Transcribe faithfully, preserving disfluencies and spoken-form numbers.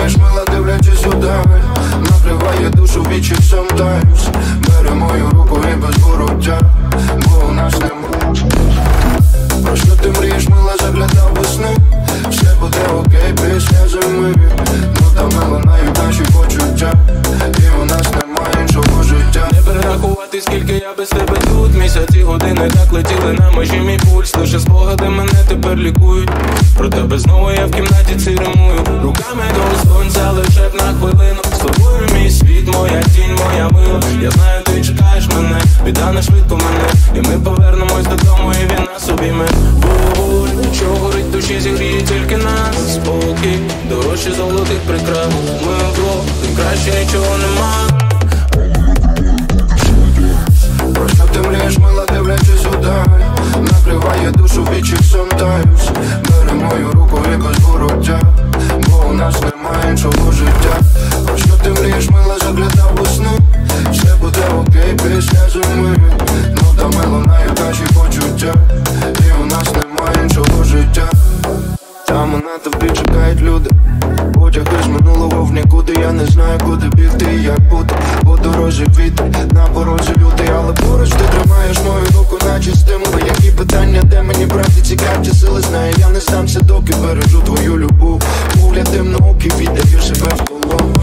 мрієш, мила, дивлячись удаль, накриває душу вічі sometimes. Бери мою руку і без вороття, бо у нас нема. Про що ти мрієш, мила, заглядав весни? Все буде окей після зими. Ну та милонають наші почуття, і у нас немає іншого життя. Не перерахувати, скільки я без тебе тут. Місяці, години так летіли на межі, мій пульс. Лише спогади мене тепер лікують. Про тебе знову я в кімнаті ці римую. Руками до сонця лише б на хвилину. З тобою мій світ, моя тінь, моя мила. Я знаю, ти чекаєш мене, віддане швидко мене. І ми повернемось додому, і він нас обійме. Боль, що горить в душі, зігріє тільки нас. Спокій, дорожче золотих прикрас. Ми вдвох, тим краще нічого нема. Про що ти мрієш, мила, дивлячись удаль, накриває душу вічі sometimes. Бери мою руку і без вороття, бо у нас немає іншого життя. Про що ти мрієш, мила, заглядав у сни? Все буде окей після зими. Ну та милонають наші почуття, і у нас немає іншого життя. Там на тобі чекають люди, потяги з минулого в нікуди. Я не знаю, куди бігти і як бути. По дорозі вітер, на порозі люди. Але поруч ти тримаєш мою руку, наче стимули. Які питання, де мені брати ці карті сили? Знаю, я не здамся, доки бережу твою любов. Погляд темноокий, віддаю себе в полон.